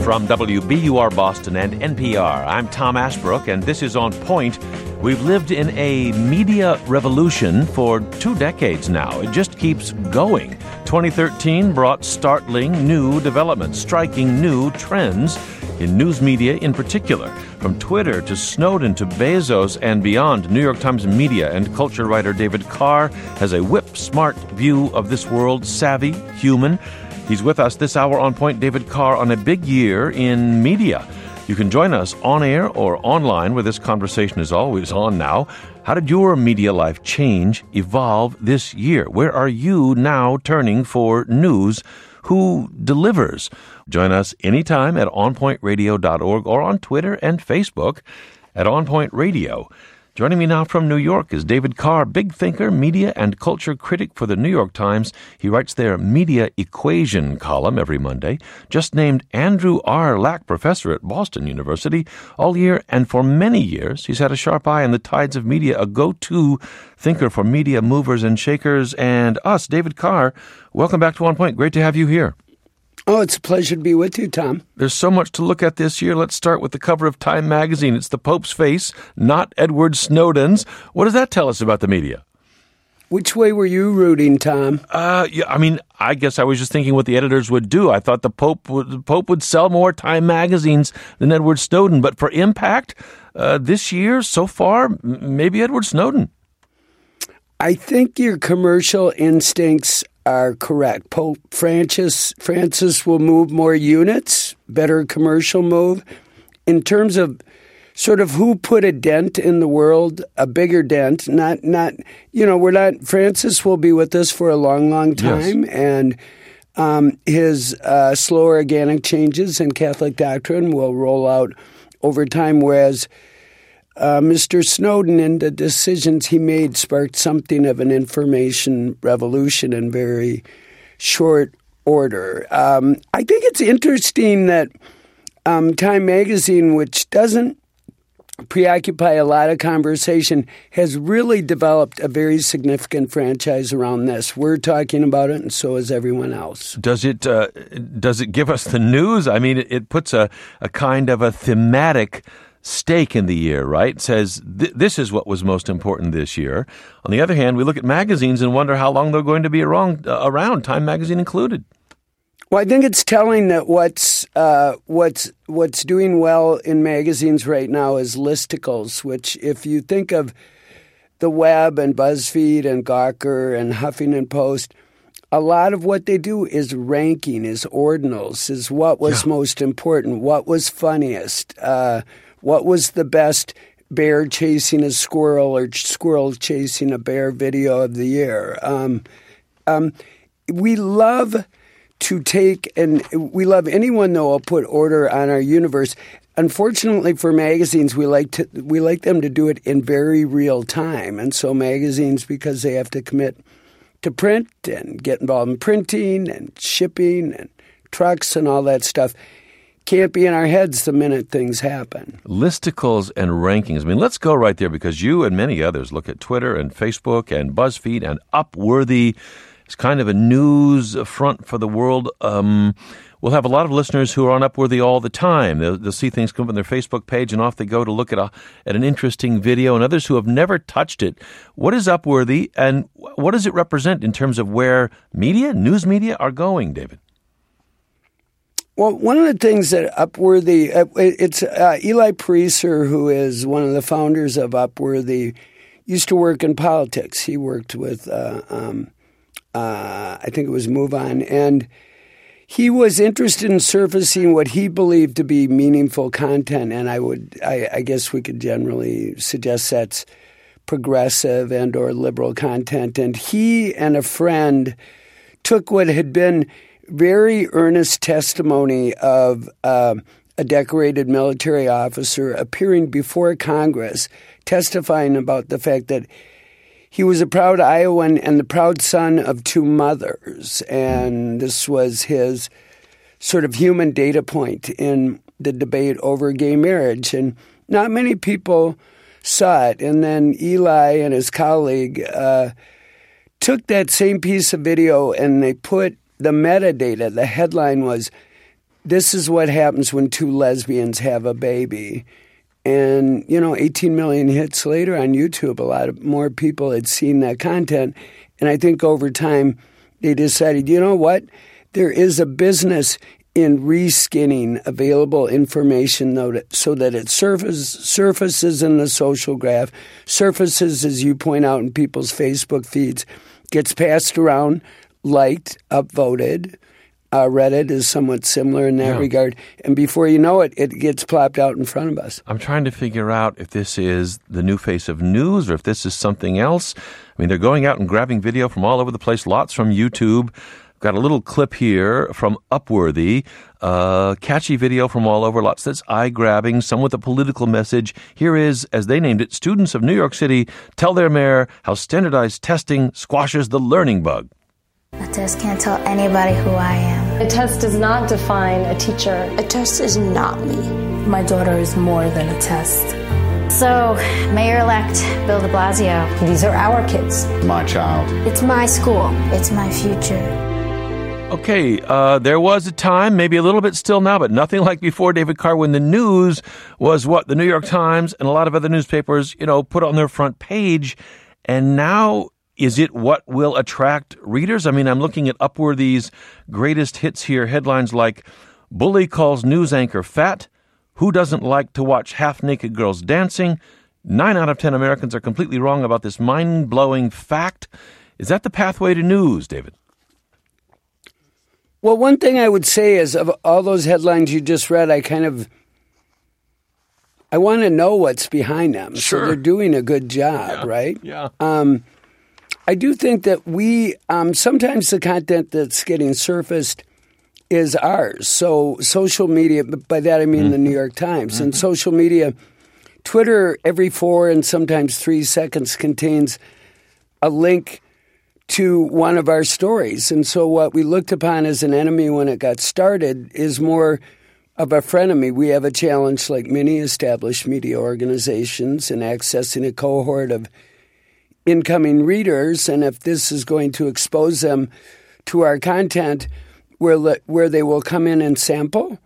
From WBUR Boston and NPR, I'm Tom Ashbrook, and this is On Point. We've lived in a media revolution for 2 decades now. It just keeps going. 2013 brought startling new developments, striking new trends in news media in particular. From Twitter to Snowden to Bezos and beyond, New York Times media and culture writer David Carr has a whip-smart view of this world, savvy, human. He's with us this hour on Point. David Carr on a big year in media. You can join us on air or online, where this conversation is always on now. How did your media life change, evolve this year? Where are you now turning for news? Who delivers? Join us anytime at onpointradio.org or on Twitter and Facebook at On Point Radio. Joining me now from New York is David Carr, big thinker, media and culture critic for the New York Times. He writes their Media Equation column every Monday. Just named Andrew R. Lack Professor at Boston University all year, and for many years, he's had a sharp eye on the tides of media, a go-to thinker for media movers and shakers, and us. David Carr, welcome back to On Point. Great to have you here. Oh, it's a pleasure to be with you, Tom. There's so much to look at this year. Let's start with the cover of Time magazine. It's the Pope's face, not Edward Snowden's. What does that tell us about the media? Which way were you rooting, Tom? I guess I was just thinking what the editors would do. I thought the Pope would sell more Time magazines than Edward Snowden. But for impact, this year, so far, maybe Edward Snowden. I think your commercial instincts are correct. Pope Francis will move more units, better commercial move. In terms of sort of who put a dent in the world, a bigger dent, Francis will be with us for a long, long time. Yes. And his slow organic changes in Catholic doctrine will roll out over time, whereas Mr. Snowden and the decisions he made sparked something of an information revolution in very short order. I think it's interesting that Time magazine, which doesn't preoccupy a lot of conversation, has really developed a very significant franchise around this. We're talking about it, and so is everyone else. Does it give us the news? I mean, it puts a kind of a thematic stake in the year, right? It says this is what was most important this year. On the other hand, we look at magazines and wonder how long they're going to be around, Time magazine included. Well, I think it's telling that what's doing well in magazines right now is listicles, which if you think of the Web and BuzzFeed and Gawker and Huffington Post, a lot of what they do is ranking, is ordinals, is what was most important, what was funniest, what was the best bear chasing a squirrel or squirrel chasing a bear video of the year? We love to take, and we love anyone that will put order on our universe. Unfortunately for magazines, we like them to do it in very real time. And so magazines, because they have to commit to print and get involved in printing and shipping and trucks and all that stuff, can't be in our heads the minute things happen. Listicles and rankings. I mean, let's go right there, because you and many others look at Twitter and Facebook and BuzzFeed and Upworthy. It's kind of a news front for the world. We'll have a lot of listeners who are on Upworthy all the time. They'll see things come up on their Facebook page, and off they go to look at an interesting video, and others who have never touched it. What is Upworthy, and what does it represent in terms of where news media are going, David? Well, one of the things that Upworthy, it's Eli Pariser, who is one of the founders of Upworthy, used to work in politics. He worked with, I think it was MoveOn, and he was interested in surfacing what he believed to be meaningful content, and I guess we could generally suggest that's progressive and or liberal content. And he and a friend took what had been very earnest testimony of a decorated military officer appearing before Congress, testifying about the fact that he was a proud Iowan and the proud son of 2 mothers. And this was his sort of human data point in the debate over gay marriage. And not many people saw it. And then Eli and his colleague took that same piece of video and they put the metadata. The headline was, this is what happens when two lesbians have a baby. And, 18 million hits later on YouTube, a lot more people had seen that content. And I think over time, they decided, you know what? There is a business in reskinning available information so that it surfaces in the social graph, surfaces, as you point out, in people's Facebook feeds, gets passed around, liked, upvoted. Reddit is somewhat similar in that regard. And before you know it, it gets plopped out in front of us. I'm trying to figure out if this is the new face of news or if this is something else. I mean, they're going out and grabbing video from all over the place, lots from YouTube. Got a little clip here from Upworthy. Catchy video from all over, lots that's eye-grabbing, some with a political message. Here is, as they named it, students of New York City tell their mayor how standardized testing squashes the learning bug. A test can't tell anybody who I am. A test does not define a teacher. A test is not me. My daughter is more than a test. So, Mayor-elect Bill de Blasio. These are our kids. My child. It's my school. It's my future. Okay, there was a time, maybe a little bit still now, but nothing like before, David Carr, when the news was what the New York Times and a lot of other newspapers, put on their front page. And now, is it what will attract readers? I mean, I'm looking at Upworthy's greatest hits here, headlines like, Bully calls news anchor fat, who doesn't like to watch half-naked girls dancing? 9 out of 10 Americans are completely wrong about this mind-blowing fact. Is that the pathway to news, David? Well, one thing I would say is of all those headlines you just read, I want to know what's behind them. Sure. So they're doing a good job, right? Yeah. I do think that we sometimes the content that's getting surfaced is ours. So social media, by that I mean the New York Times. And social media, Twitter every 4 and sometimes 3 seconds contains a link to one of our stories. And so what we looked upon as an enemy when it got started is more of a frenemy. We have a challenge like many established media organizations in accessing a cohort of incoming readers. And if this is going to expose them to our content where they will come in and sample,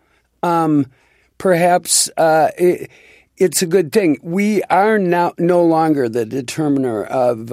perhaps it's a good thing. We are now no longer the determiner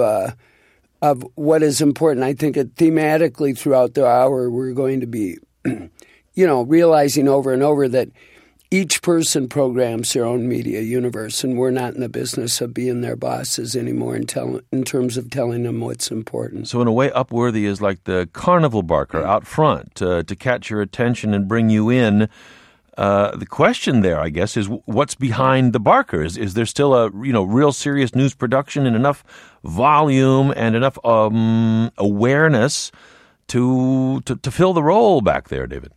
of what is important. I think thematically throughout the hour we're going to be, realizing over and over that each person programs their own media universe, and we're not in the business of being their bosses anymore in terms of telling them what's important. So in a way, Upworthy is like the carnival barker out front to catch your attention and bring you in. The question there, I guess, is what's behind the barker? Is there still a real serious news production and enough volume and enough awareness to fill the role back there, David?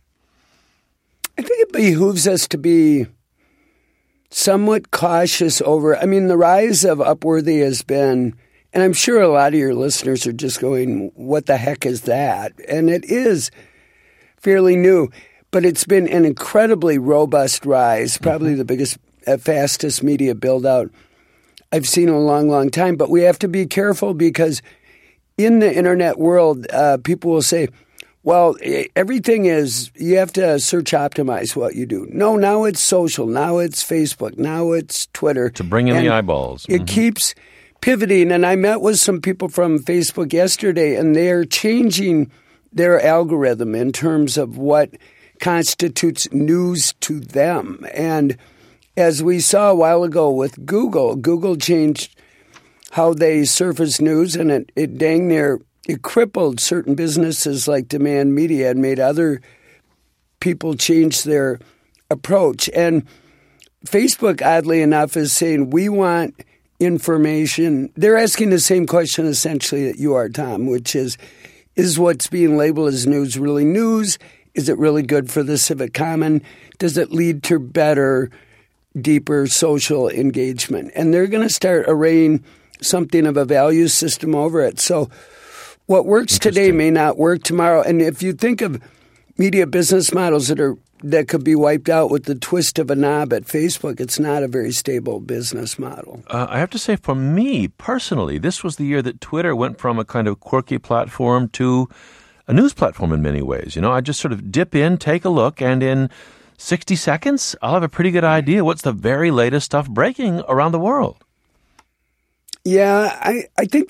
I think it behooves us to be somewhat cautious over. I mean, the rise of Upworthy has been, and I'm sure a lot of your listeners are just going, "What the heck is that?" And it is fairly new. But it's been an incredibly robust rise, probably the biggest, fastest media build-out I've seen in a long, long time. But we have to be careful because in the internet world, people will say, well, everything is, you have to search optimize what you do. No, now it's social. Now it's Facebook. Now it's Twitter. To bring in the eyeballs. It keeps pivoting. And I met with some people from Facebook yesterday, and they're changing their algorithm in terms of what constitutes news to them. And as we saw a while ago with Google changed how they surface news, and it crippled certain businesses like Demand Media and made other people change their approach. And Facebook, oddly enough, is saying we want information. They're asking the same question essentially that you are, Tom, which is what's being labeled as news really news? Is it really good for the civic common? Does it lead to better, deeper social engagement? And they're going to start arraying something of a value system over it. So what works today may not work tomorrow. And if you think of media business models that could be wiped out with the twist of a knob at Facebook, it's not a very stable business model. I have to say, for me personally, this was the year that Twitter went from a kind of quirky platform to a news platform in many ways. You know, I just sort of dip in, take a look, and in 60 seconds, I'll have a pretty good idea what's the very latest stuff breaking around the world. Yeah, I think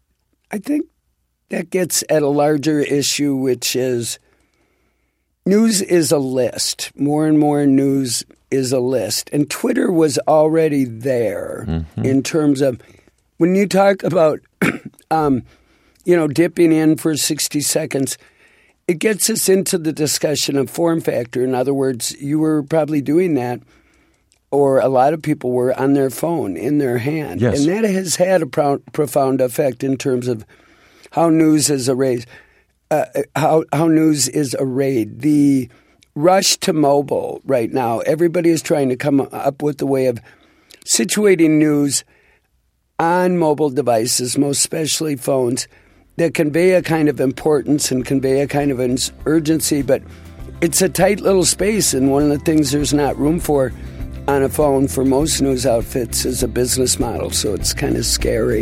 that gets at a larger issue, which is news is a list. More and more news is a list. And Twitter was already there in terms of when you talk about, dipping in for 60 seconds, it gets us into the discussion of form factor. In other words, you were probably doing that, or a lot of people were on their phone, in their hand. Yes. And that has had a profound effect in terms of how news is arrayed. How news is arrayed. The rush to mobile right now, everybody is trying to come up with a way of situating news on mobile devices, most especially phones, that convey a kind of importance and convey a kind of urgency, but it's a tight little space, and one of the things there's not room for on a phone for most news outfits is a business model, so it's kind of scary.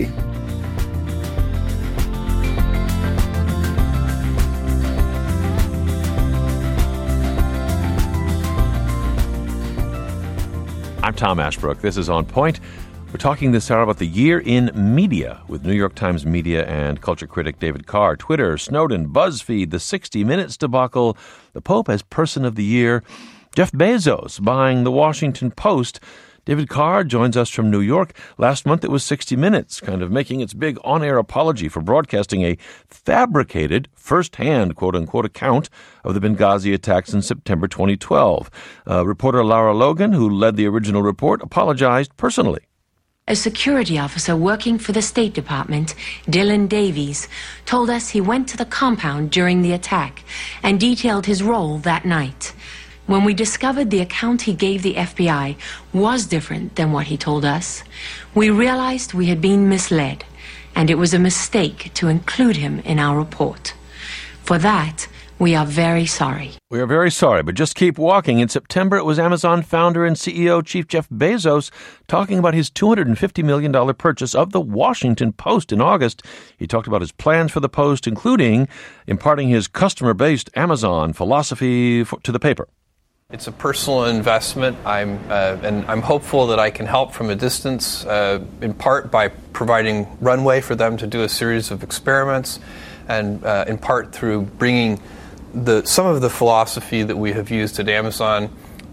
I'm Tom Ashbrook. This is On Point. We're talking this hour about the year in media with New York Times media and culture critic David Carr. Twitter, Snowden, BuzzFeed, the 60 Minutes debacle, the Pope as Person of the Year, Jeff Bezos buying the Washington Post. David Carr joins us from New York. Last month it was 60 Minutes, kind of making its big on-air apology for broadcasting a fabricated, first-hand, quote-unquote, account of the Benghazi attacks in September 2012. Reporter Lara Logan, who led the original report, apologized personally. A security officer working for the State Department, Dylan Davies, told us he went to the compound during the attack and detailed his role that night. When we discovered the account he gave the FBI was different than what he told us, we realized we had been misled, and it was a mistake to include him in our report. For that, we are very sorry. We are very sorry, but just keep walking. In September, it was Amazon founder and CEO Chief Jeff Bezos talking about his $250 million purchase of the Washington Post. In August, he talked about his plans for the Post, including imparting his customer-based Amazon philosophy to the paper. It's a personal investment. I'm hopeful that I can help from a distance, in part by providing runway for them to do a series of experiments, and in part through bringing some of the philosophy that we have used at Amazon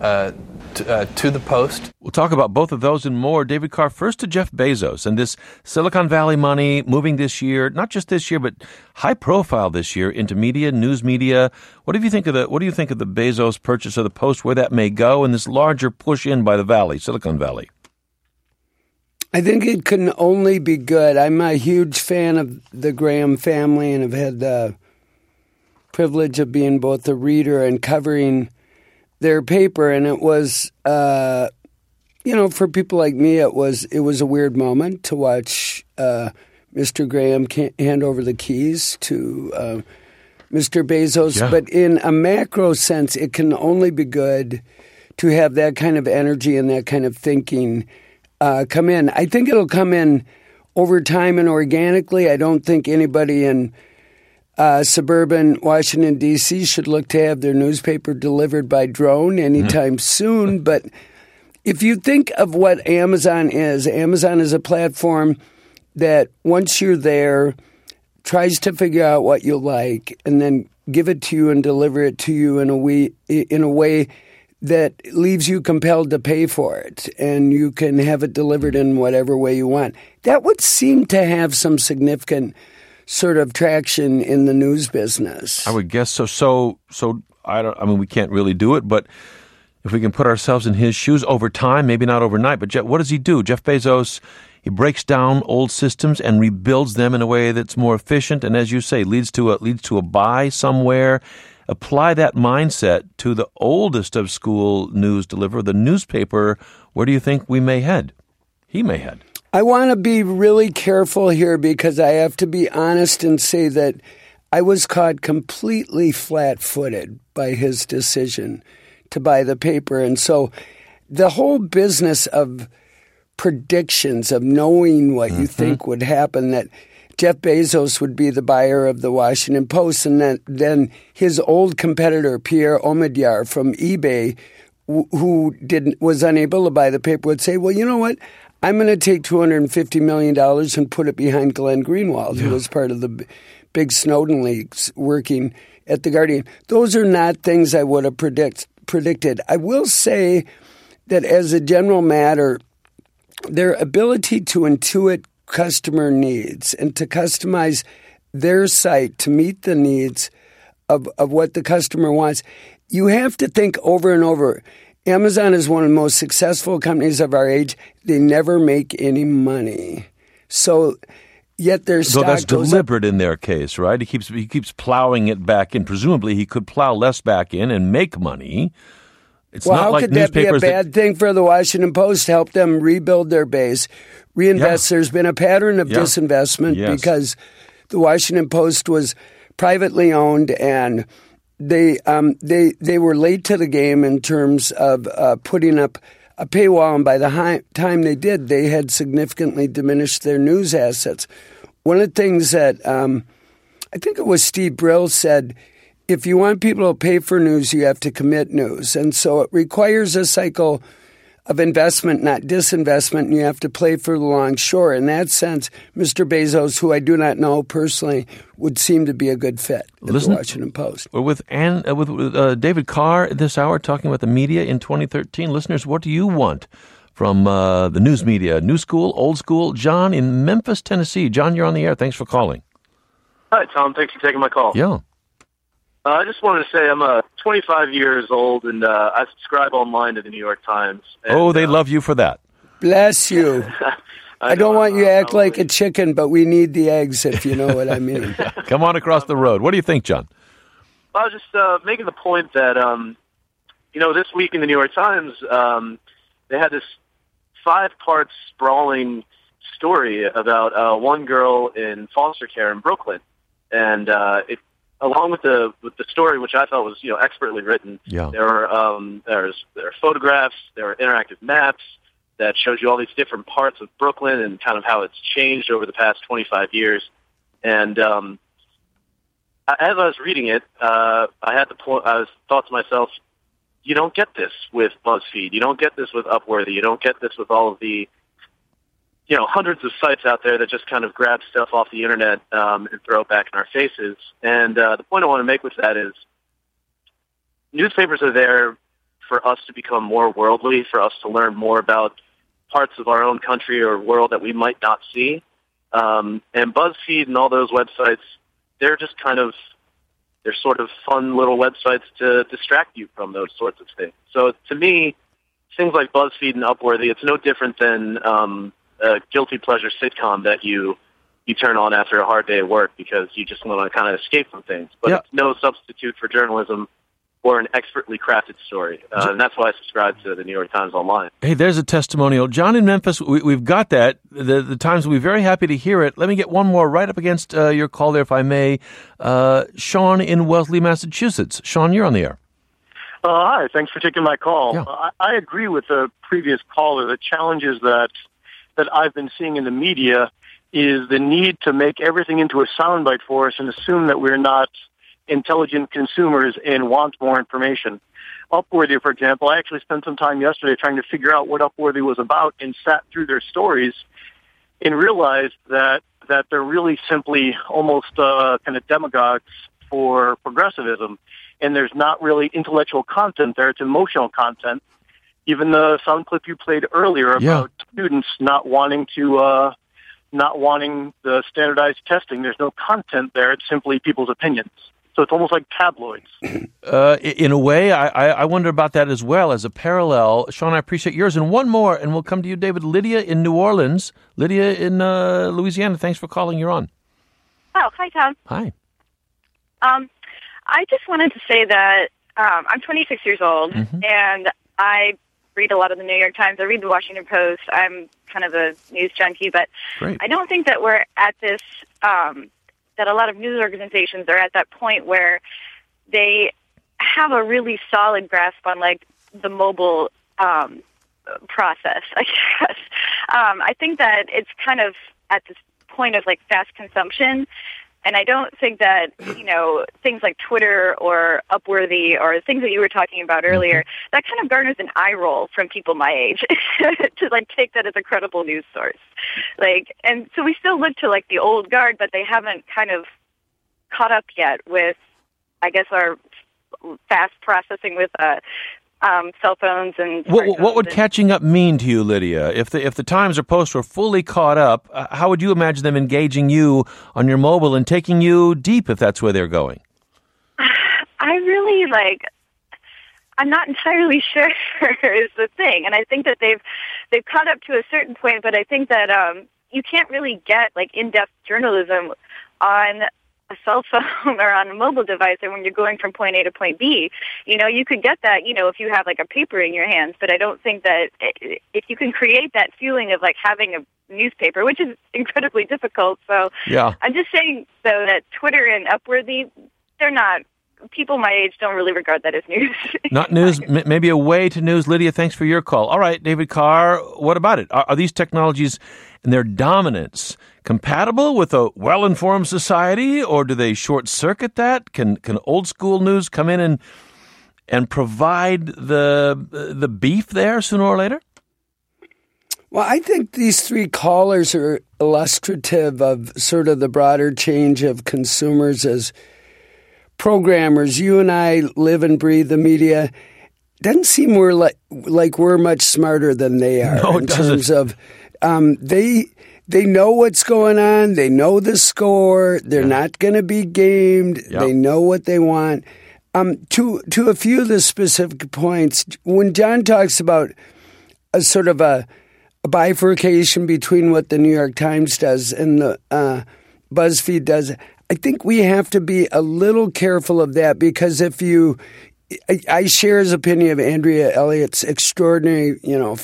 to the Post. We'll talk about both of those and more. David Carr, first to Jeff Bezos and this Silicon Valley money moving this year, not just this year, but high profile this year into media, news media. What do you think of the Bezos purchase of the Post, where that may go, and this larger push in by the Valley, Silicon Valley? I think it can only be good. I'm a huge fan of the Graham family and have had the privilege of being both a reader and covering their paper, and it was, for people like me, it was a weird moment to watch Mr. Graham hand over the keys to Mr. Bezos. Yeah. But in a macro sense, it can only be good to have that kind of energy and that kind of thinking come in. I think it'll come in over time and organically. I don't think anybody in suburban Washington, D.C. should look to have their newspaper delivered by drone anytime soon. But if you think of what Amazon is a platform that once you're there, tries to figure out what you like and then give it to you and deliver it to you in a way that leaves you compelled to pay for it, and you can have it delivered in whatever way you want. That would seem to have some significant sort of traction in the news business. I would guess so. So we can't really do it, but if we can put ourselves in his shoes over time, maybe not overnight, but what does he do? Jeff Bezos, he breaks down old systems and rebuilds them in a way that's more efficient, and as you say, leads to a buy somewhere. Apply that mindset to the oldest of school news deliverer, the newspaper. Where do you think we may head? He may head. I want to be really careful here because I have to be honest and say that I was caught completely flat-footed by his decision to buy the paper. And so the whole business of predictions, of knowing what you think would happen, Jeff Bezos would be the buyer of the Washington Post, and then his old competitor, Pierre Omidyar from eBay, who was unable to buy the paper, would say, well, you know what? I'm going to take $250 million and put it behind Glenn Greenwald, who was part of the big Snowden leaks working at The Guardian. Those are not things I would have predicted. I will say that as a general matter, their ability to intuit customer needs and to customize their site to meet the needs of what the customer wants, you have to think over and over. Amazon is one of the most successful companies of our age. They never make any money. So yet their stock that's goes deliberate up. in their case, right? He keeps plowing it back in. Presumably he could plow less back in and make money. It's Well, not how like could that be a newspapers bad thing for the Washington Post to help them rebuild their base, reinvest? Yeah. There's been a pattern of disinvestment because the Washington Post was privately owned, and they were late to the game in terms of putting up a paywall, and by the time they did, they had significantly diminished their news assets. One of the things that I think it was Steve Brill said, if you want people to pay for news, you have to commit news. And so it requires a cycle of investment, not disinvestment, and you have to play for the long shore. In that sense, Mr. Bezos, who I do not know personally, would seem to be a good fit at the Washington Post. We're with David Carr this hour talking about the media in 2013. Listeners, what do you want from the news media? New school, old school? John in Memphis, Tennessee. John, you're on the air. Thanks for calling. Hi, Tom. Thanks for taking my call. Yeah. I just wanted to say I'm 25 years old, and I subscribe online to the New York Times. And, they love you for that. Bless you. I don't want you to act like a chicken, but we need the eggs, if you know what I mean. Come on across the road. What do you think, John? I was just making the point that, this week in the New York Times, they had this 5-part sprawling story about one girl in foster care in Brooklyn. And along with the story, which I thought was expertly written, there are photographs, there are interactive maps that shows you all these different parts of Brooklyn and kind of how it's changed over the past 25 years. And as I was reading it, I thought to myself, you don't get this with BuzzFeed, you don't get this with Upworthy, you don't get this with all of the hundreds of sites out there that just kind of grab stuff off the internet and throw it back in our faces. And the point I want to make with that is newspapers are there for us to become more worldly, for us to learn more about parts of our own country or world that we might not see. And BuzzFeed and all those websites, they're just they're sort of fun little websites to distract you from those sorts of things. So to me, things like BuzzFeed and Upworthy, it's no different than a guilty pleasure sitcom that you turn on after a hard day at work because you just want to kind of escape from things. But it's no substitute for journalism or an expertly crafted story. And that's why I subscribe to the New York Times Online. Hey, there's a testimonial. John in Memphis, we've got that. The Times will be very happy to hear it. Let me get one more right up against your call there, if I may. Sean in Wellesley, Massachusetts. Sean, you're on the air. Hi, thanks for taking my call. Yeah. I agree with the previous caller. The challenges that I've been seeing in the media is the need to make everything into a soundbite for us and assume that we're not intelligent consumers and want more information. Upworthy, for example, I actually spent some time yesterday trying to figure out what Upworthy was about and sat through their stories and realized that they're really simply almost kind of demagogues for progressivism. And there's not really intellectual content there. It's emotional content. Even the sound clip you played earlier about students not wanting the standardized testing, there's no content there. It's simply people's opinions. So it's almost like tabloids. In a way, I wonder about that as well as a parallel. Sean, I appreciate yours. And one more, and we'll come to you, David. Lydia in New Orleans. Lydia in Louisiana, thanks for calling. You're on. Oh, hi, Tom. Hi. I just wanted to say that I'm 26 years old, and I read a lot of the New York Times. I read the Washington Post. I'm kind of a news junkie, but I don't think that we're at this, that a lot of news organizations are at that point where they have a really solid grasp on, like, the mobile process, I guess. I think that it's kind of at this point of like fast consumption. And I don't think that, things like Twitter or Upworthy or things that you were talking about earlier, that kind of garners an eye roll from people my age to like take that as a credible news source. And so we still look to like the old guard, but they haven't kind of caught up yet with, I guess, our fast processing with cell phones and what would catching up mean to you, Lydia? If the Times or Post were fully caught up, how would you imagine them engaging you on your mobile and taking you deep if that's where they're going? I really I'm not entirely sure is the thing, and I think that they've caught up to a certain point, but I think that you can't really get in-depth journalism on a cell phone or on a mobile device, or when you're going from point A to point B. You could get that, if you have a paper in your hands, but I don't think that if you can create that feeling of having a newspaper, which is incredibly difficult. So yeah. I'm just saying, though, that Twitter and Upworthy, they're not, people my age don't really regard that as news. Not news, maybe a way to news. Lydia, thanks for your call. All right, David Carr, what about it? Are these technologies and their dominance compatible with a well-informed society, or do they short-circuit that? Can old-school news come in and provide the beef there sooner or later? Well, I think these three callers are illustrative of sort of the broader change of consumers as programmers. You and I live and breathe the media. Doesn't seem we're like we're much smarter than they are in terms of they know what's going on. They know the score. They're not going to be gamed. Yep. They know what they want. To a few of the specific points, when John talks about a sort of a bifurcation between what the New York Times does and the BuzzFeed does, I think we have to be a little careful of that, because I share his opinion of Andrea Elliott's extraordinary,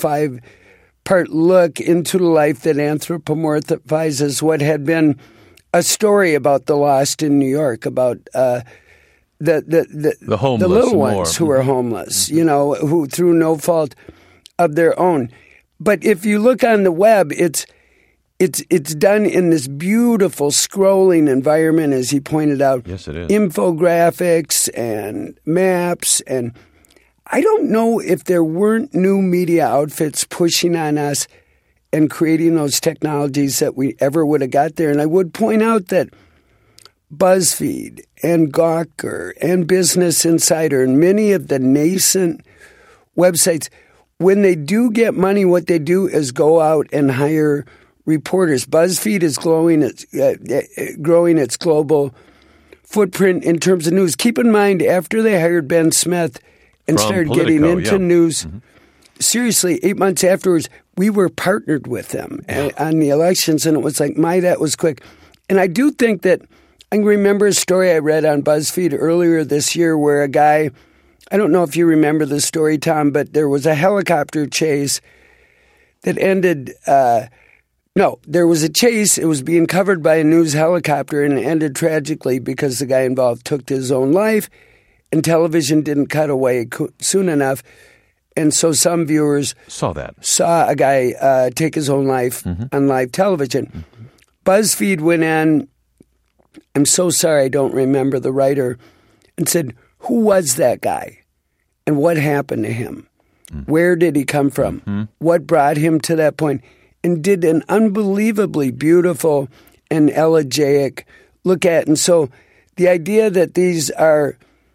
5-part look into the life that anthropomorphizes what had been a story about the lost in New York, about the homeless, the little ones who are homeless, who through no fault of their own. But if you look on the web, it's done in this beautiful scrolling environment, as he pointed out. Yes, it is. Infographics and maps. And I don't know if there weren't new media outfits pushing on us and creating those technologies that we ever would have got there. And I would point out that BuzzFeed and Gawker and Business Insider and many of the nascent websites, when they do get money, what they do is go out and hire reporters. BuzzFeed is growing its global footprint in terms of news. Keep in mind, after they hired Ben Smith and started getting into news, seriously, 8 months afterwards, we were partnered with them on the elections, and it was like, that was quick. And I do think that I can remember a story I read on BuzzFeed earlier this year where a guy, I don't know if you remember the story, Tom, but there was a helicopter chase that ended there was a chase. It was being covered by a news helicopter, and it ended tragically because the guy involved took his own life, and television didn't cut away soon enough. And so some viewers saw a guy take his own life on live television. BuzzFeed went in, I'm so sorry I don't remember the writer, and said, who was that guy? And what happened to him? Where did he come from? What brought him to that point? And did an unbelievably beautiful and elegiac look at. And so the idea that these are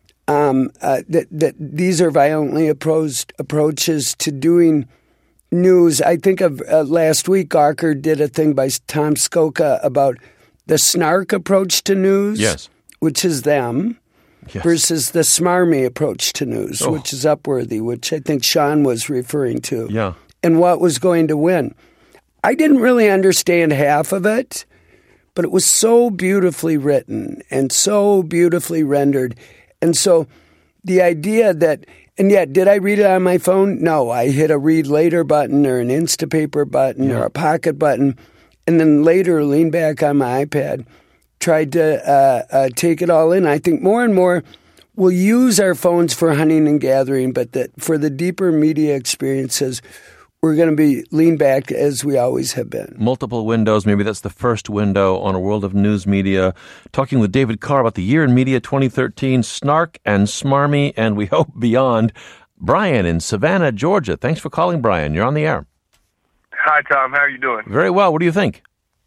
that these are violently approaches to doing news. I think of last week, Gawker did a thing by Tom Skoka about the snark approach to news, which is them, versus the smarmy approach to news, which is Upworthy, which I think Sean was referring to. Yeah. And what was going to win. I didn't really understand half of it, but it was so beautifully written and so beautifully rendered. And so the idea that, and yet, did I read it on my phone? No, I hit a read later button or an Instapaper button or a Pocket button, and then later leaned back on my iPad, tried to take it all in. I think more and more we'll use our phones for hunting and gathering, but that for the deeper media experiences, we're going to be lean back as we always have been. Multiple windows. Maybe that's the first window on a world of news media. Talking with David Carr about the year in media 2013, snark and smarmy, and we hope beyond. Brian in Savannah, Georgia. Thanks for calling, Brian. You're on the air. Hi, Tom. How are you doing? Very well. What do you think?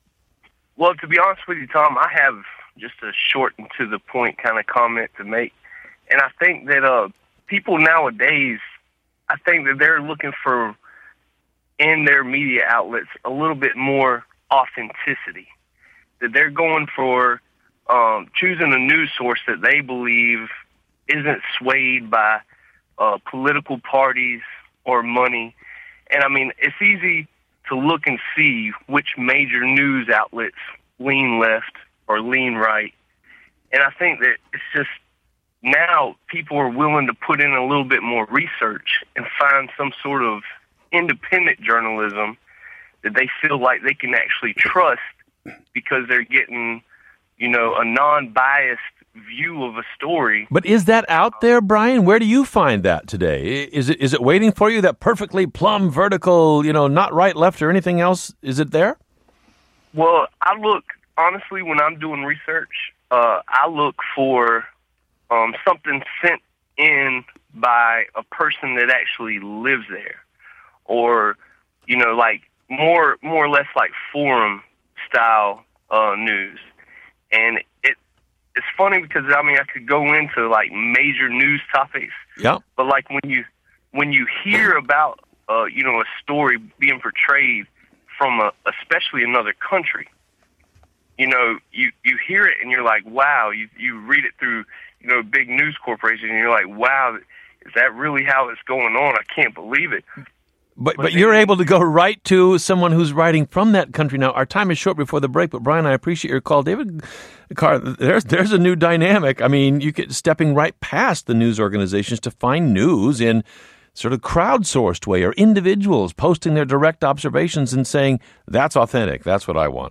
Well, to be honest with you, Tom, I have just a short and to the point kind of comment to make. And I think that people nowadays, I think that they're looking for, in their media outlets, a little bit more authenticity. That they're going for choosing a news source that they believe isn't swayed by political parties or money. And I mean, it's easy to look and see which major news outlets lean left or lean right. And I think that it's just now people are willing to put in a little bit more research and find some sort of independent journalism that they feel like they can actually trust because they're getting, a non-biased view of a story. But is that out there, Brian? Where do you find that today? Is it waiting for you, that perfectly plumb, vertical, not right, left, or anything else? Is it there? Well, I look, honestly, when I'm doing research, I look for something sent in by a person that actually lives there. Or, like more or less like forum style news. And it's funny because I could go into like major news topics. Yeah. But like when you hear about a story being portrayed from especially another country, you hear it and you're like, wow. You read it through big news corporation and you're like, wow, is that really how it's going on? I can't believe it. But you're able to go right to someone who's writing from that country. Now, our time is short before the break, but Brian, I appreciate your call. David Carr, there's a new dynamic. I mean, you get stepping right past the news organizations to find news in sort of crowdsourced way, or individuals posting their direct observations and saying, that's authentic, that's what I want.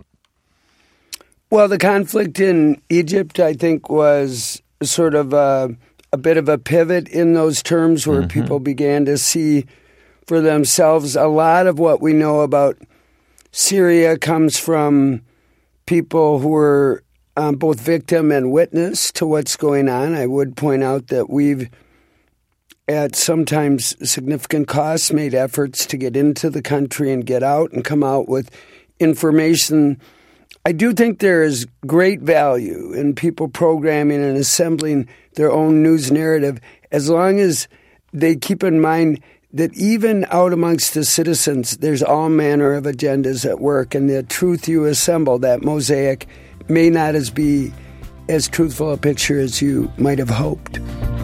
Well, the conflict in Egypt, I think, was sort of a bit of a pivot in those terms where people began to see for themselves. A lot of what we know about Syria comes from people who were both victim and witness to what's going on. I would point out that we've, at sometimes significant costs, made efforts to get into the country and get out and come out with information. I do think there is great value in people programming and assembling their own news narrative, as long as they keep in mind that even out amongst the citizens, there's all manner of agendas at work, and the truth you assemble, that mosaic, may not be as truthful a picture as you might have hoped.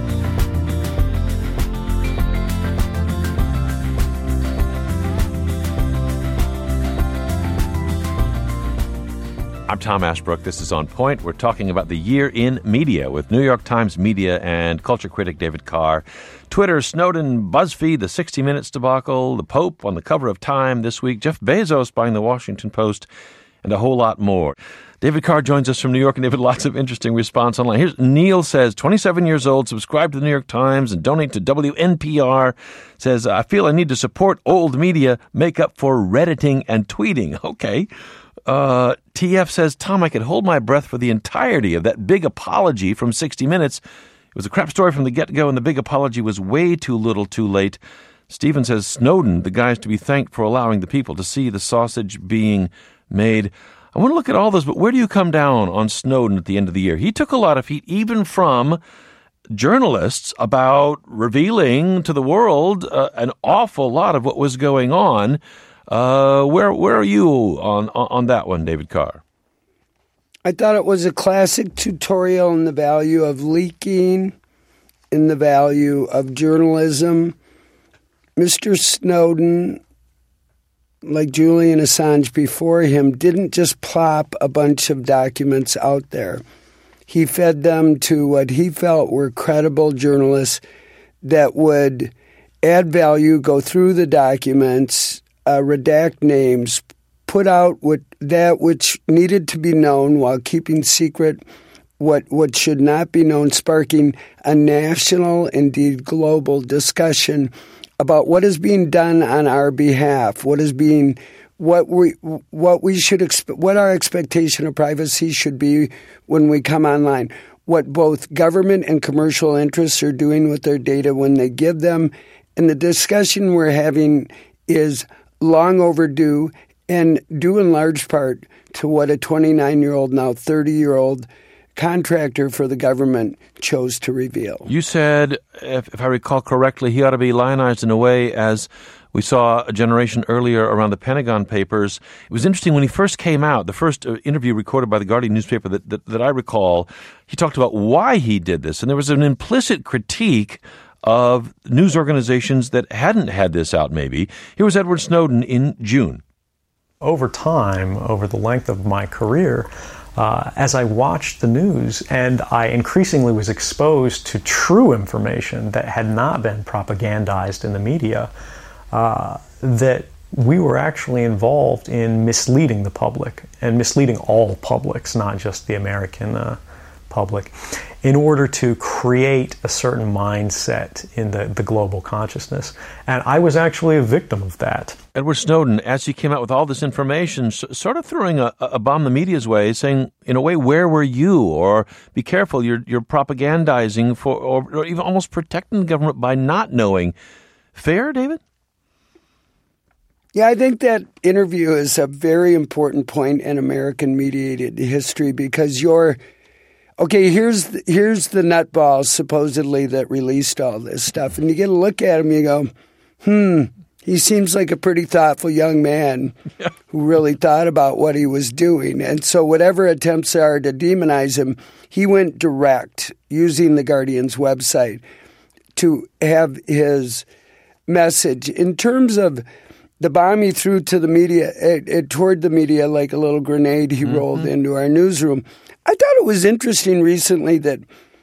I'm Tom Ashbrook. This is On Point. We're talking about the year in media with New York Times media and culture critic David Carr. Twitter, Snowden, BuzzFeed, the 60 Minutes debacle, the Pope on the cover of Time this week, Jeff Bezos buying the Washington Post, and a whole lot more. David Carr joins us from New York, and David, lots of interesting response online. Here's Neil says, 27 years old, subscribe to the New York Times and donate to WNPR. Says, I feel I need to support old media, make up for Redditing and tweeting. Okay. TF says, Tom, I could hold my breath for the entirety of that big apology from 60 Minutes. It was a crap story from the get-go, and the big apology was way too little too late. Stephen says, Snowden, the guy's to be thanked for allowing the people to see the sausage being made. I want to look at all those, but where do you come down on Snowden at the end of the year? He took a lot of heat, even from journalists, about revealing to the world an awful lot of what was going on. Where are you on that one, David Carr? I thought it was a classic tutorial in the value of leaking, in the value of journalism. Mr. Snowden, like Julian Assange before him, didn't just plop a bunch of documents out there. He fed them to what he felt were credible journalists that would add value, go through the documents, redact names, put out that which needed to be known while keeping secret what should not be known, sparking a national, indeed global discussion about what is being done on our behalf, what our expectation of privacy should be when we come online, what both government and commercial interests are doing with their data when they give them. And the discussion we're having is long overdue and due in large part to what a 29-year-old, now 30-year-old contractor for the government chose to reveal. You said, if I recall correctly, he ought to be lionized in a way as we saw a generation earlier around the Pentagon Papers. It was interesting when he first came out, the first interview recorded by the Guardian newspaper that I recall, he talked about why he did this. And there was an implicit critique of news organizations that hadn't had this out maybe. Here was Edward Snowden in June. Over time, over the length of my career, as I watched the news and I increasingly was exposed to true information that had not been propagandized in the media, that we were actually involved in misleading the public and misleading all publics, not just the American public, in order to create a certain mindset in the global consciousness. And I was actually a victim of that. Edward Snowden, as he came out with all this information, sort of throwing a bomb the media's way, saying, in a way, where were you? Or be careful, you're propagandizing for, or even almost protecting the government by not knowing. Fair, David? Yeah, I think that interview is a very important point in American-mediated history because here's the nutball supposedly that released all this stuff. And you get a look at him, you go, he seems like a pretty thoughtful young man who really thought about what he was doing. And so whatever attempts are to demonize him, he went direct using the Guardian's website to have his message. In terms of the bomb he threw to the media, toward the media like a little grenade he rolled into our newsroom. I thought it was interesting recently that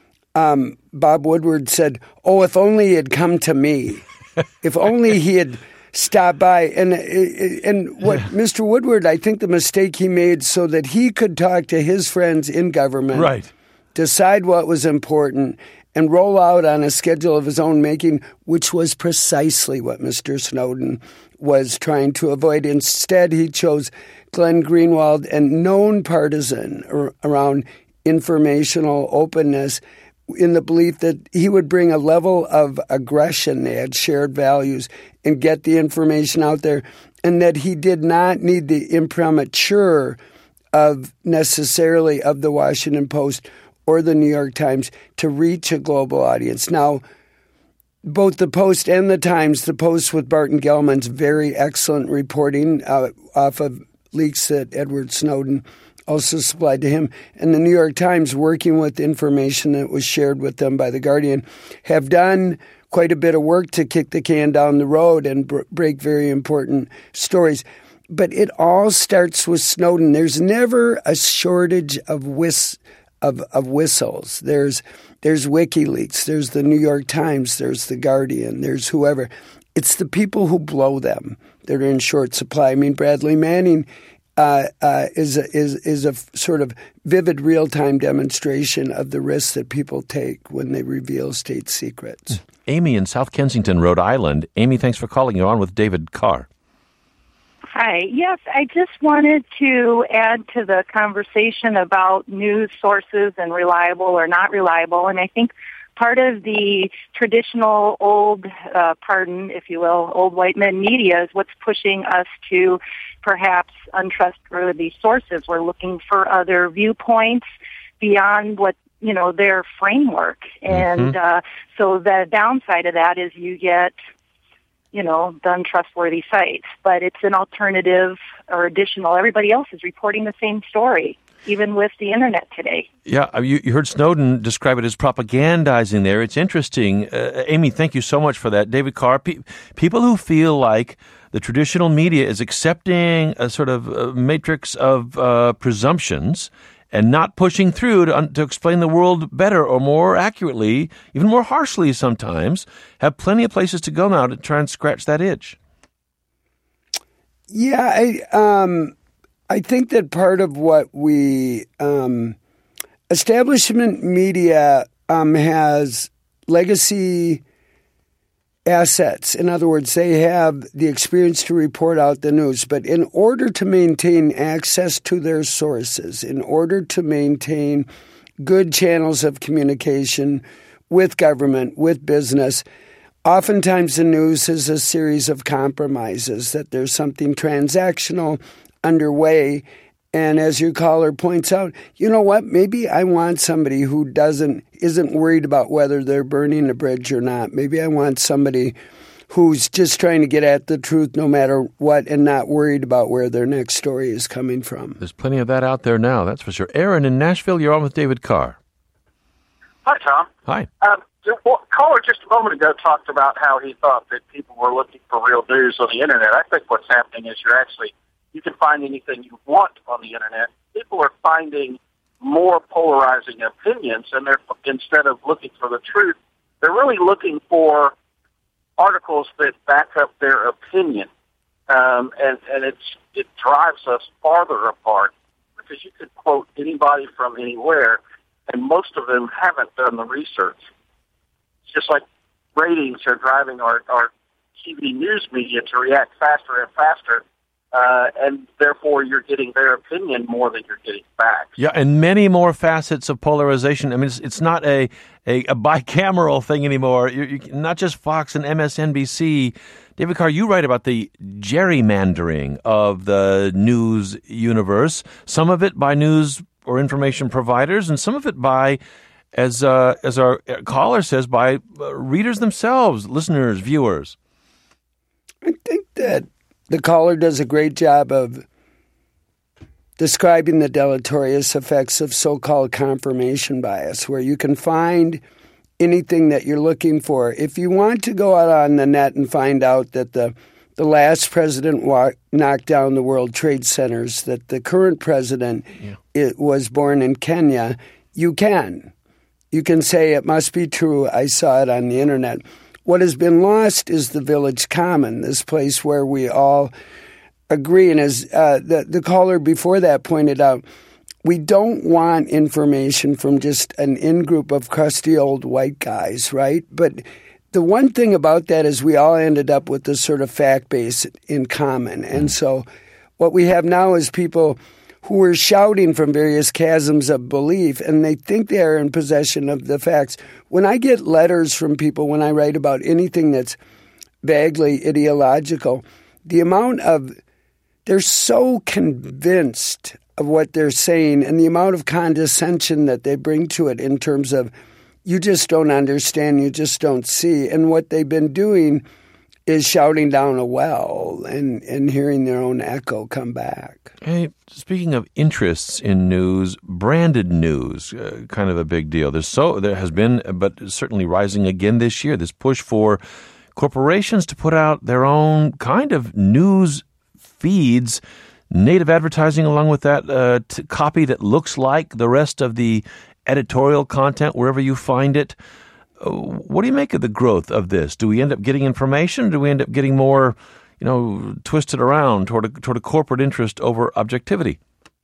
Bob Woodward said, if only he had come to me. If only he had stopped by. And what Mr. Woodward, I think the mistake he made so that he could talk to his friends in government, right, decide what was important, and roll out on a schedule of his own making, which was precisely what Mr. Snowden was trying to avoid. Instead, he chose Glenn Greenwald, and known partisan around informational openness, in the belief that he would bring a level of aggression, they had shared values, and get the information out there, and that he did not need the imprimatur of necessarily of the Washington Post or the New York Times to reach a global audience. Now, both the Post and the Times, the Post with Barton Gellman's very excellent reporting off of leaks that Edward Snowden also supplied to him, and the New York Times, working with information that was shared with them by the Guardian, have done quite a bit of work to kick the can down the road and break very important stories. But it all starts with Snowden. There's never a shortage of whistles. There's WikiLeaks, there's the New York Times, there's the Guardian, there's whoever. It's the people who blow them that are in short supply. I mean, Bradley Manning is a sort of vivid real-time demonstration of the risks that people take when they reveal state secrets. Amy in South Kensington, Rhode Island. Amy, thanks for calling. You're on with David Carr. Hi. Yes, I just wanted to add to the conversation about news sources and reliable or not reliable. And I think part of the traditional old, if you will, old white men media is what's pushing us to perhaps untrustworthy sources. We're looking for other viewpoints beyond what, their framework. And so the downside of that is you get the untrustworthy sites. But it's an alternative or additional. Everybody else is reporting the same story, even with the Internet today. Yeah, you heard Snowden describe it as propagandizing there. It's interesting. Amy, thank you so much for that. David Carr, people who feel like the traditional media is accepting a sort of matrix of presumptions and not pushing through to explain the world better or more accurately, even more harshly sometimes, have plenty of places to go now to try and scratch that itch. Yeah, I think that part of what we establishment media has legacy assets. In other words, they have the experience to report out the news. But in order to maintain access to their sources, in order to maintain good channels of communication with government, with business, oftentimes the news is a series of compromises, that there's something transactional underway. And as your caller points out, you know what? Maybe I want somebody who isn't worried about whether they're burning a bridge or not. Maybe I want somebody who's just trying to get at the truth no matter what and not worried about where their next story is coming from. There's plenty of that out there now, that's for sure. Aaron in Nashville, you're on with David Carr. Hi, Tom. Hi. Caller just a moment ago talked about how he thought that people were looking for real news on the Internet. I think what's happening is you can find anything you want on the Internet. People are finding more polarizing opinions, and instead of looking for the truth, they're really looking for articles that back up their opinion. And it drives us farther apart because you could quote anybody from anywhere, and most of them haven't done the research. It's just like ratings are driving our TV news media to react faster and faster. And therefore, you're getting their opinion more than you're getting facts. Yeah, and many more facets of polarization. I mean, it's not a bicameral thing anymore. You not just Fox and MSNBC. David Carr, you write about the gerrymandering of the news universe. Some of it by news or information providers, and some of it by, as our caller says, by readers themselves, listeners, viewers. I think that the caller does a great job of describing the deleterious effects of so-called confirmation bias, where you can find anything that you're looking for. If you want to go out on the net and find out that the last president knocked down the World Trade Centers, that the current president was born in Kenya, you can. You can say it must be true. I saw it on the Internet. What has been lost is the village common, this place where we all agree. And as the caller before that pointed out, we don't want information from just an in-group of crusty old white guys, right? But the one thing about that is we all ended up with this sort of fact base in common. And so what we have now is people who are shouting from various chasms of belief, and they think they are in possession of the facts. When I get letters from people, when I write about anything that's vaguely ideological, they're so convinced of what they're saying and the amount of condescension that they bring to it in terms of you just don't understand, you just don't see. And what they've been doing is shouting down a well and hearing their own echo come back. Hey, speaking of interests in news, branded news, kind of a big deal. There has been, but certainly rising again this year, this push for corporations to put out their own kind of news feeds, native advertising along with that copy that looks like the rest of the editorial content wherever you find it. What do you make of the growth of this? Do we end up getting information? Or do we end up getting more, twisted around toward a corporate interest over objectivity?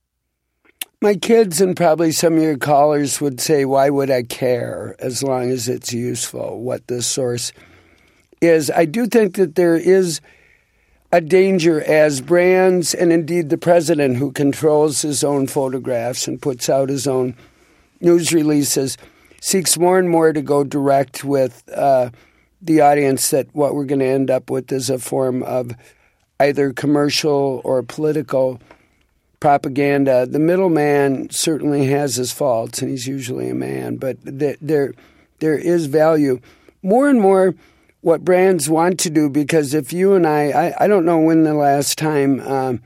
My kids and probably some of your callers would say, why would I care as long as it's useful, what the source is? I do think that there is a danger as brands and indeed the president who controls his own photographs and puts out his own news releases seeks more and more to go direct with the audience, that what we're going to end up with is a form of either commercial or political propaganda. The middleman certainly has his faults, and he's usually a man, but there is value. More and more what brands want to do, because if you and I don't know when the last time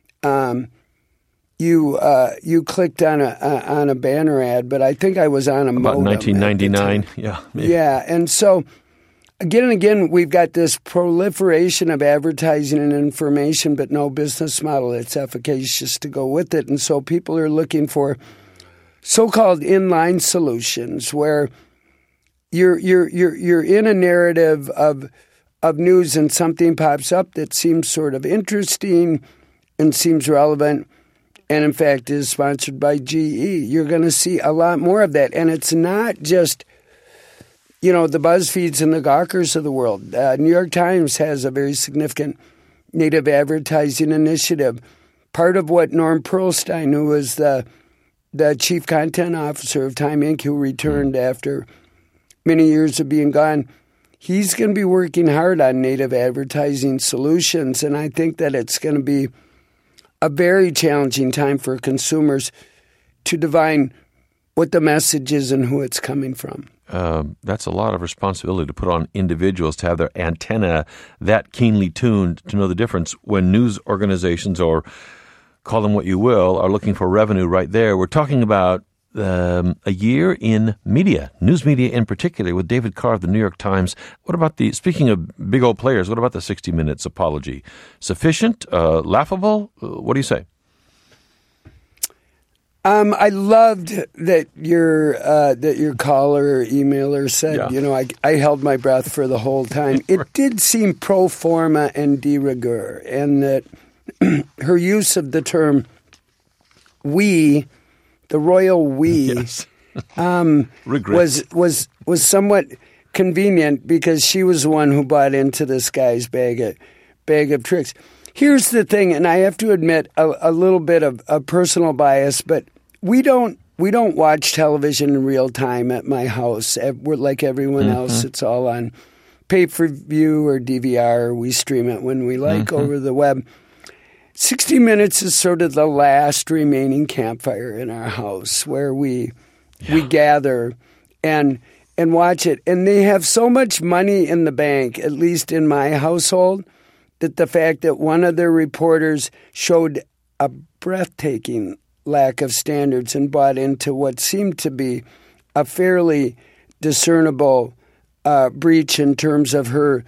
you clicked on a banner ad, but I think I was on a modem. About 1999, yeah. Yeah, and so again and again, we've got this proliferation of advertising and information, but no business model that's efficacious to go with it. And so people are looking for so-called inline solutions where you're in a narrative of news and something pops up that seems sort of interesting and seems relevant. and in fact is sponsored by GE. You're going to see a lot more of that. And it's not just, the BuzzFeeds and the Gawkers of the world. New York Times has a very significant native advertising initiative. Part of what Norm Pearlstein, who was the chief content officer of Time Inc., who returned after many years of being gone, he's going to be working hard on native advertising solutions. And I think that it's going to be a very challenging time for consumers to divine what the message is and who it's coming from. That's a lot of responsibility to put on individuals to have their antenna that keenly tuned to know the difference when news organizations, or call them what you will, are looking for revenue right there. We're talking about a year in media, news media in particular, with David Carr of the New York Times. What about speaking of big old players, what about the 60 Minutes apology? Sufficient? Laughable? What do you say? I loved that your caller or emailer said, I held my breath for the whole time. It did seem pro forma and de rigueur, and that her use of the term "we," the royal "we," yes. was somewhat convenient because she was the one who bought into this guy's bag of tricks. Here's the thing, and I have to admit a little bit of a personal bias, but we don't watch television in real time at my house. We're like everyone else. It's all on pay-per-view or DVR. We stream it when we like over the web. 60 Minutes is sort of the last remaining campfire in our house where we gather and watch it. And they have so much money in the bank, at least in my household, that the fact that one of their reporters showed a breathtaking lack of standards and bought into what seemed to be a fairly discernible breach in terms of her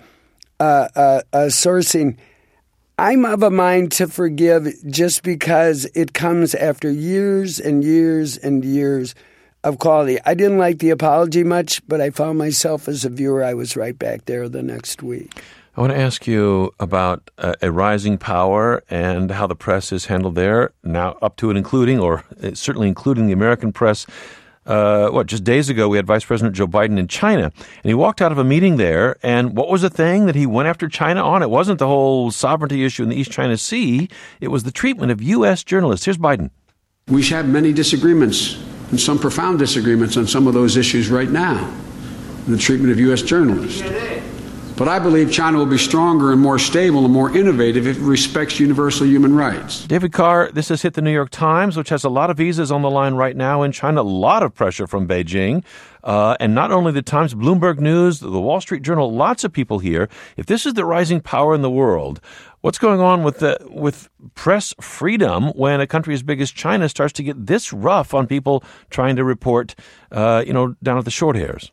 sourcing. I'm of a mind to forgive just because it comes after years and years and years of quality. I didn't like the apology much, but I found myself as a viewer, I was right back there the next week. I want to ask you about a rising power and how the press is handled there, now up to and including, or certainly including the American press. Just days ago, we had Vice President Joe Biden in China, and he walked out of a meeting there, and what was the thing that he went after China on? It wasn't the whole sovereignty issue in the East China Sea. It was the treatment of U.S. journalists. Here's Biden. We have many disagreements, and some profound disagreements on some of those issues right now, the treatment of U.S. journalists. But I believe China will be stronger and more stable and more innovative if it respects universal human rights. David Carr, this has hit the New York Times, which has a lot of visas on the line right now in China, a lot of pressure from Beijing. And not only the Times, Bloomberg News, the Wall Street Journal, lots of people here. If this is the rising power in the world, what's going on with press freedom when a country as big as China starts to get this rough on people trying to report, down at the short hairs?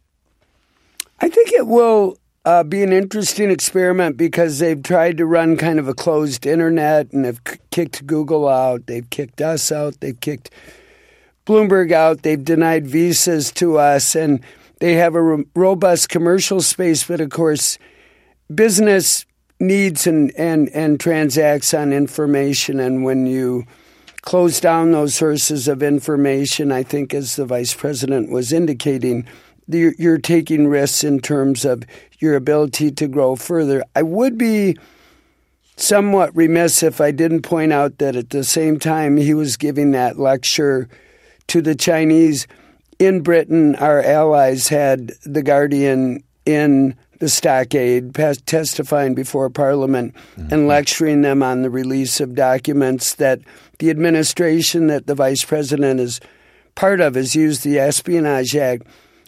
I think it will be an interesting experiment because they've tried to run kind of a closed internet and have kicked Google out. They've kicked us out. They've kicked Bloomberg out. They've denied visas to us, and they have a robust commercial space. But of course, business needs and transacts on information. And when you close down those sources of information, I think, as the vice president was indicating, you're taking risks in terms of your ability to grow further. I would be somewhat remiss if I didn't point out that at the same time he was giving that lecture to the Chinese in Britain, our allies had The Guardian in the stockade testifying before Parliament and lecturing them on the release of documents that the administration that the vice president is part of has used the Espionage Act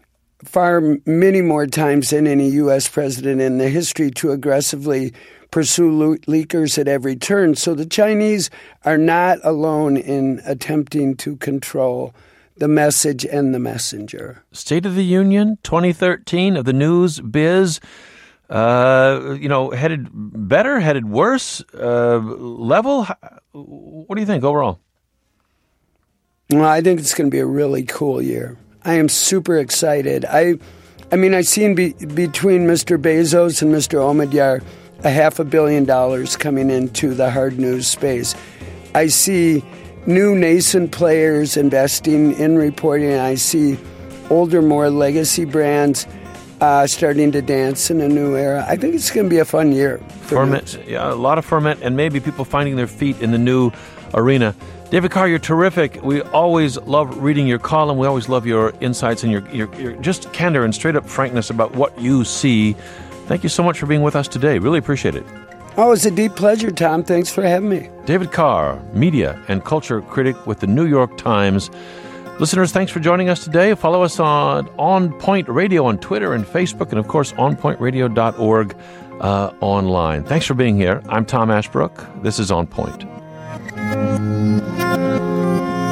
many more times than any U.S. president in the history to aggressively pursue leakers at every turn. So the Chinese are not alone in attempting to control the message and the messenger. State of the Union 2013 of the news biz, headed better, headed worse, level? What do you think overall? Well, I think it's going to be a really cool year. I am super excited. I seen between Mr. Bezos and Mr. Omidyar $500 million coming into the hard news space. I see new nascent players investing in reporting. I see older, more legacy brands starting to dance in a new era. I think it's going to be a fun year. Ferment, yeah, a lot of ferment, and maybe people finding their feet in the new arena. David Carr, you're terrific. We always love reading your column. We always love your insights and your just candor and straight-up frankness about what you see. Thank you so much for being with us today. Really appreciate it. Oh, it's a deep pleasure, Tom. Thanks for having me. David Carr, media and culture critic with the New York Times. Listeners, thanks for joining us today. Follow us on Point Radio on Twitter and Facebook, and, of course, onpointradio.org online. Thanks for being here. I'm Tom Ashbrook. This is On Point.